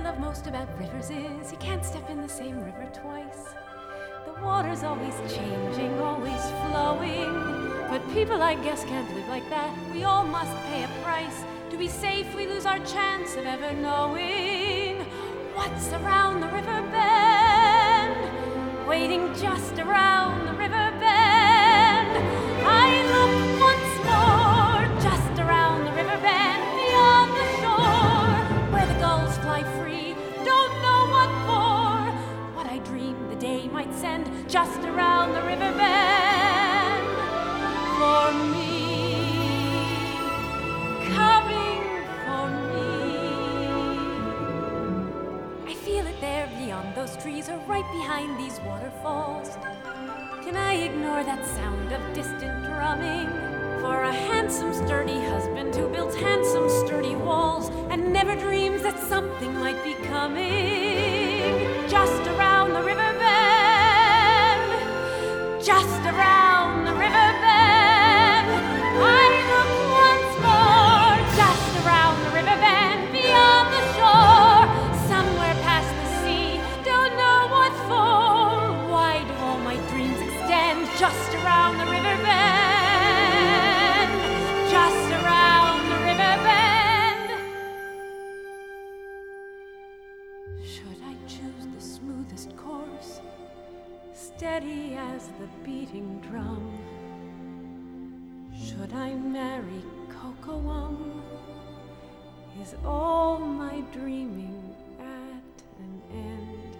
love most about rivers is you can't step in the same river twice. The water's always changing, always flowing. But people, I guess, can't live like that. We all must pay a price. To be safe, we lose our chance of ever knowing what's around the river bend, waiting just around the river bend. I look once more, just around the river bend, beyond the shore, where the gulls fly free, don't know what for. What I dream the day might send, just around the river bend, for me, coming for me. I feel it there beyond those trees, or right behind these waterfalls. Can I ignore that sound of distant drumming? For a handsome, sturdy husband who builds handsome, sturdy walls and never dreams that something might be coming. Just around the river bend, just around the river bend. I look once more, just around the river bend, beyond the shore, somewhere past the sea, don't know what for. Why do all my dreams extend just around the river bend, just around the river bend? Should I choose the smoothest course, steady as the beating drum? Should I marry Kocoum? Is all my dreaming at an end?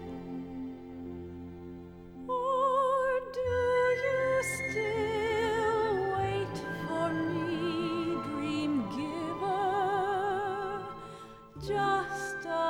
Or do you still wait for me, dream giver, just a